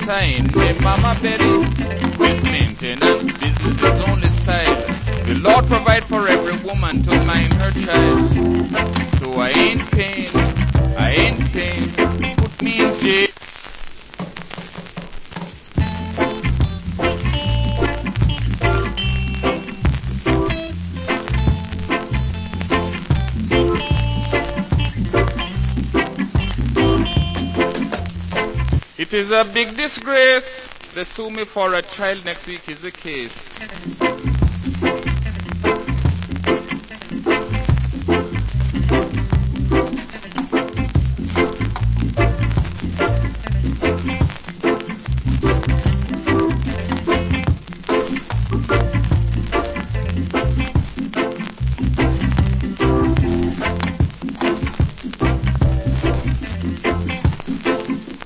sign. My mama Betty, this maintenance business is only style. The Lord provide for every woman to mind her child. So I ain't paying, put me in jail. It is a big disgrace. They sue me for a child next week is the case.